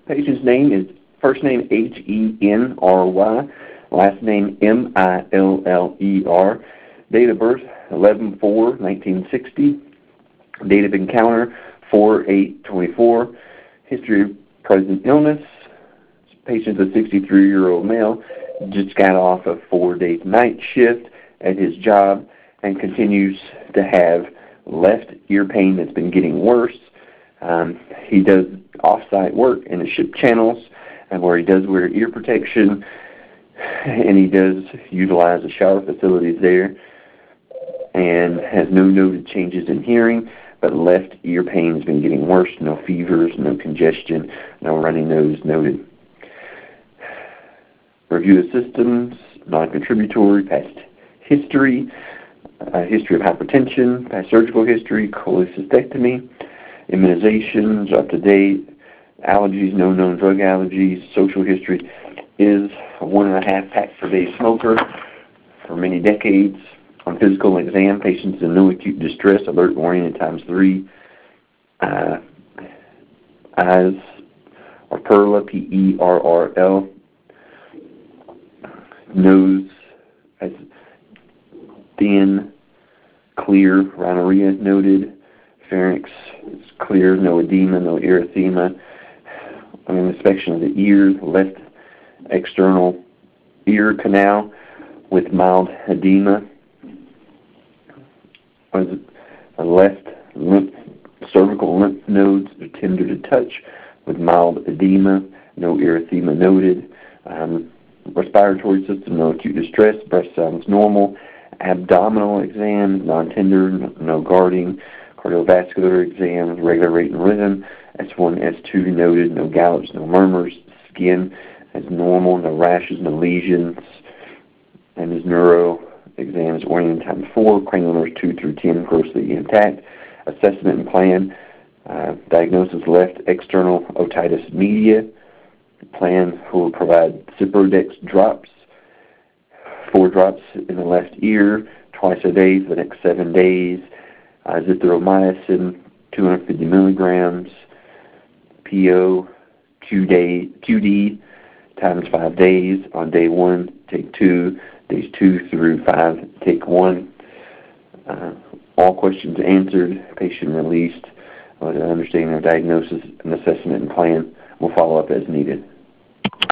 Patient's name is first name Henry, last name Miller. Date of birth 11/4/1960. Date of encounter 4/8/24. History of present illness. Patient's a 63-year-old male. Just got off a 4-day night shift at his job and continues to have left ear pain that's been getting worse. He does off-site work in the ship channels and where he does wear ear protection, and he does utilize the shower facilities there, and has no noted changes in hearing, but left ear pain has been getting worse. No fevers, no congestion, no runny nose noted. Review of systems, non-contributory, past history, history of hypertension, past surgical history, cholecystectomy, immunizations up to date, allergies, no known drug allergies, social history, is a 1.5 pack per day smoker for many decades. On physical exam, patients in no acute distress, alert oriented ×3. Eyes are Perla, Perrl. Nose as thin, clear, rhinorrhea noted. Pharynx is clear, no edema, no erythema. An inspection of the ears, left external ear canal with mild edema. Left cervical lymph nodes are tender to touch with mild edema, no erythema noted. Respiratory system, no acute distress. Breast sounds normal. Abdominal exam, non-tender, no guarding. Cardiovascular exam, regular rate and rhythm. S1, S2 noted, no gallops, no murmurs. Skin is normal, no rashes, no lesions. And his neuro exam is oriented ×4. Cranial nerves 2 through 10 grossly intact. Assessment and plan. Diagnosis left external otitis media. Plan will provide Ciprodex drops, 4 drops in the left ear, twice a day for the next 7 days. Azithromycin, 250 milligrams. PO, QD, times 5 days. On day 1, take 2. Days 2 through 5, take 1. All questions answered. Patient released. With an understanding of diagnosis and assessment and plan. We'll follow up as needed.